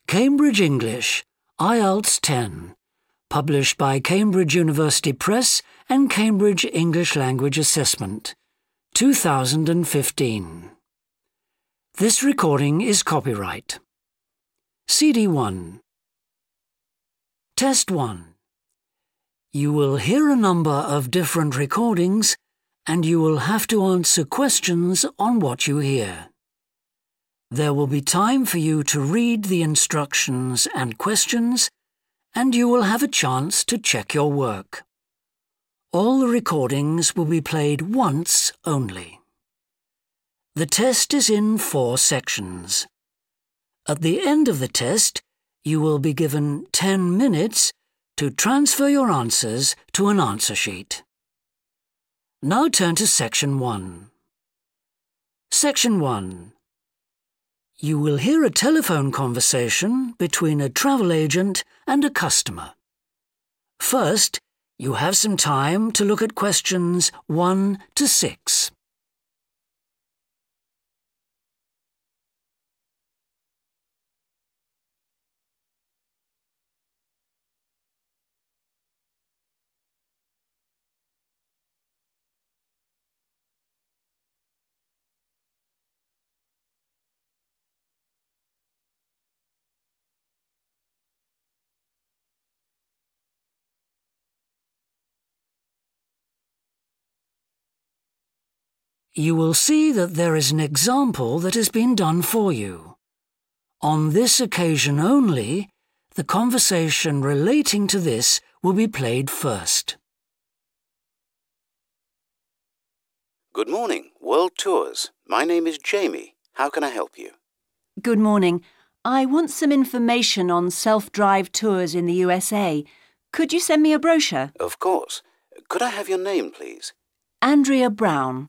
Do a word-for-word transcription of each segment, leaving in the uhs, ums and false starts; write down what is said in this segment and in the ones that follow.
Cambridge English, I E L T S ten, published by Cambridge University Press and Cambridge English Language Assessment, two thousand fifteen. This recording is copyright. C D one. Test one. You will hear a number of different recordings and you will have to answer questions on what you hear. There will be time for you to read the instructions and questions, and you will have a chance to check your work. All the recordings will be played once only. The test is in four sections. At the end of the test, you will be given ten minutes to transfer your answers to an answer sheet. Now turn to Section one. Section one. You will hear a telephone conversation between a travel agent and a customer. First, you have some time to look at questions one to six. You will see that there is an example that has been done for you. On this occasion only, the conversation relating to this will be played first. Good morning, World Tours. My name is Jamie. How can I help you? Good morning. I want some information on self-drive tours in the U S A. Could you send me a brochure? Of course. Could I have your name, please? Andrea Brown.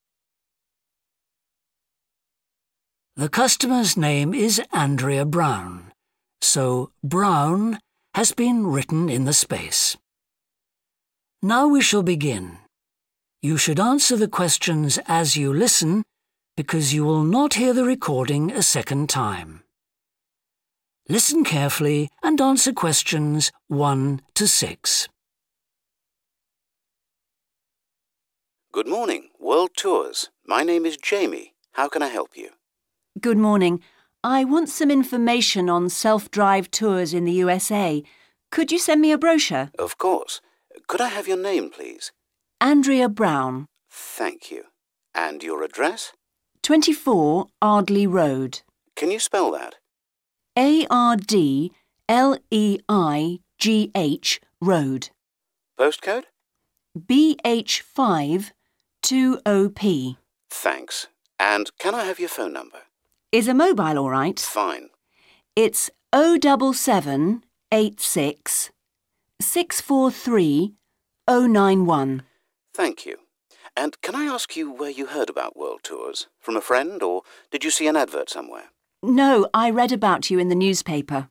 The customer's name is Andrea Brown, so Brown has been written in the space. Now we shall begin. You should answer the questions as you listen, because you will not hear the recording a second time. Listen carefully and answer questions one to six. Good morning, World Tours. My name is Jamie. How can I help you? Good morning. I want some information on self-drive tours in the U S A. Could you send me a brochure? Of course. Could I have your name, please? Andrea Brown. Thank you. And your address? twenty-four Ardleigh Road. Can you spell that? A R D L E I G H Road. Postcode? B H five two O P. Thanks. And can I have your phone number? Is a mobile all right? Fine. It's oh seven seven eight six six four three oh nine one. Thank you. And can I ask you where you heard about World Tours? From a friend, or did you see an advert somewhere? No, I read about you in the newspaper.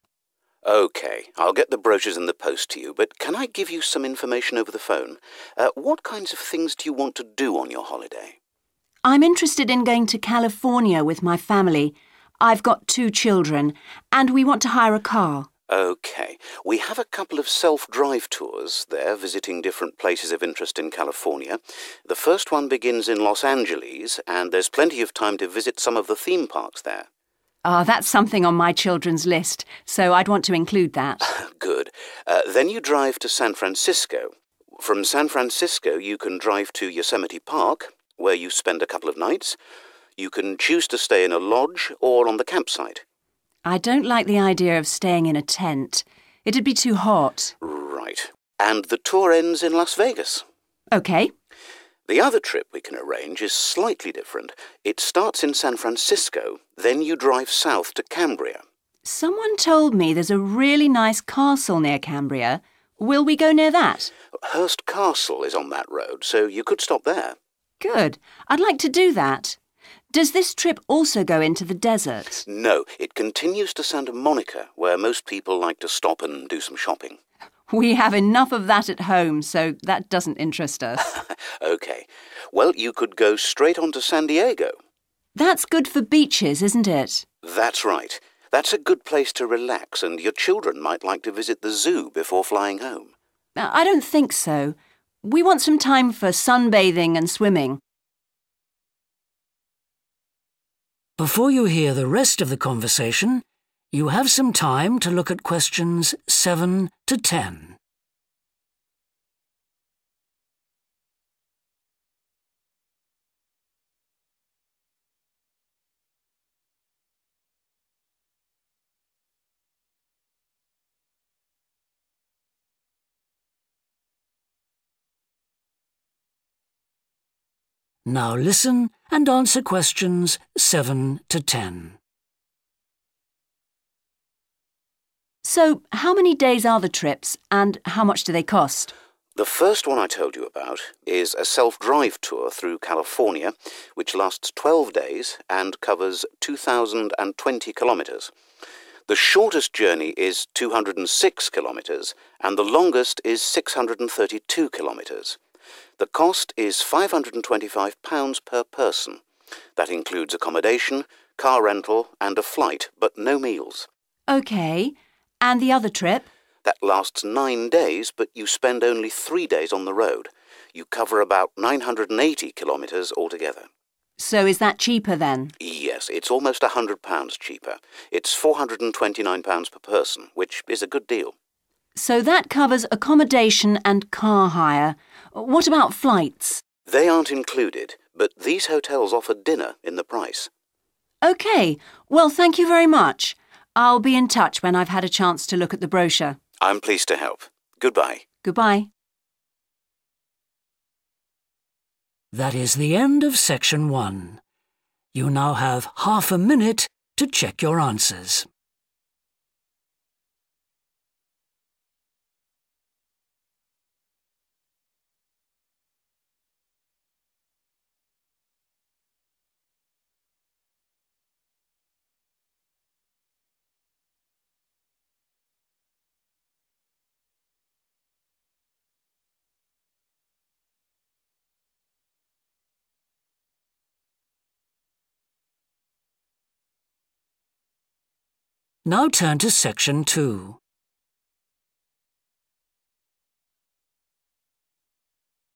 OK, I'll get the brochures in the post to you, but can I give you some information over the phone? Uh, what kinds of things do you want to do on your holiday? I'm interested in going to California with my family. I've got two children, and we want to hire a car. OK. We have a couple of self-drive tours there, visiting different places of interest in California. The first one begins in Los Angeles, and there's plenty of time to visit some of the theme parks there. Ah, oh, that's something on my children's list, so I'd want to include that. Good. Uh, then you drive to San Francisco. From San Francisco, you can drive to Yosemite Park, where you spend a couple of nights. You can choose to stay in a lodge or on the campsite. I don't like the idea of staying in a tent. It'd be too hot. Right. And the tour ends in Las Vegas. OK. The other trip we can arrange is slightly different. It starts in San Francisco, then you drive south to Cambria. Someone told me there's a really nice castle near Cambria. Will we go near that? Hearst Castle is on that road, so you could stop there. Good. I'd like to do that. Does this trip also go into the desert? No, it continues to Santa Monica, where most people like to stop and do some shopping. We have enough of that at home, so that doesn't interest us. OK. Well, you could go straight on to San Diego. That's good for beaches, isn't it? That's right. That's a good place to relax, and your children might like to visit the zoo before flying home. Uh, I don't think so. We want some time for sunbathing and swimming. Before you hear the rest of the conversation, you have some time to look at questions seven to ten. Now listen and answer questions seven to ten. So, how many days are the trips and how much do they cost? The first one I told you about is a self-drive tour through California, which lasts twelve days and covers two thousand twenty kilometres. The shortest journey is two hundred six kilometres and the longest is six hundred thirty-two kilometres. The cost is five hundred twenty-five pounds per person. That includes accommodation, car rental and a flight, but no meals. OK. And the other trip? That lasts nine days, but you spend only three days on the road. You cover about nine hundred eighty kilometres altogether. So is that cheaper then? Yes, it's almost one hundred pounds cheaper. It's four hundred twenty-nine pounds per person, which is a good deal. So that covers accommodation and car hire. What about flights? They aren't included, but these hotels offer dinner in the price. OK. Well, thank you very much. I'll be in touch when I've had a chance to look at the brochure. I'm pleased to help. Goodbye. Goodbye. That is the end of section one. You now have half a minute to check your answers. Now turn to section two.